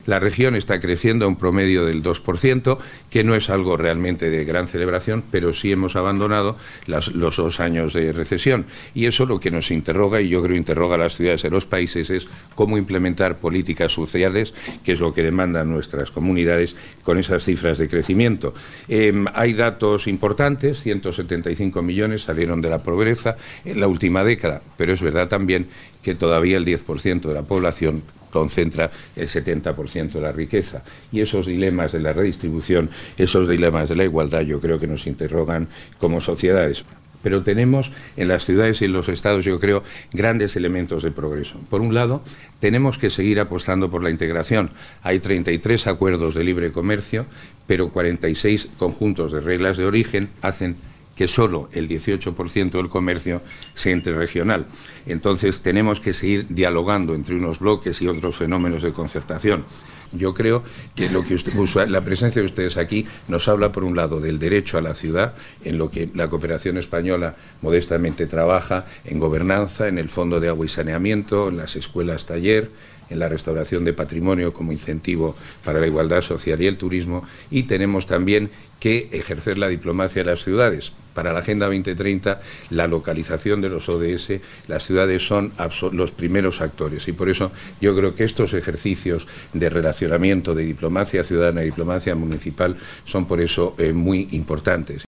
La región está creciendo a un promedio del 2%, que no es algo realmente de gran celebración, pero sí hemos abandonado los 2 años de recesión. Y eso lo que nos interroga, y yo creo interroga a las ciudades de los países, es cómo implementar políticas sociales, que es lo que demandan nuestras comunidades con esas cifras de crecimiento. Hay datos importantes, 175 millones salieron de la pobreza en la última década, pero es verdad también que todavía el 10% de la población concentra el 70% de la riqueza. Y esos dilemas de la redistribución, esos dilemas de la igualdad, yo creo que nos interrogan como sociedades. Pero tenemos en las ciudades y en los estados, yo creo, grandes elementos de progreso. Por un lado, tenemos que seguir apostando por la integración. Hay 33 acuerdos de libre comercio, pero 46 conjuntos de reglas de origen hacen que solo el 18% del comercio sea interregional. Entonces tenemos que seguir dialogando entre unos bloques y otros fenómenos de concertación. Yo creo que la presencia de ustedes aquí nos habla, por un lado, del derecho a la ciudad, en lo que la cooperación española modestamente trabaja, en gobernanza, en el Fondo de Agua y Saneamiento, en las escuelas taller, en la restauración de patrimonio como incentivo para la igualdad social y el turismo, y tenemos también que ejercer la diplomacia de las ciudades. Para la Agenda 2030, la localización de los ODS, las ciudades son los primeros actores, y por eso yo creo que estos ejercicios de relacionamiento de diplomacia ciudadana y diplomacia municipal son por eso muy importantes.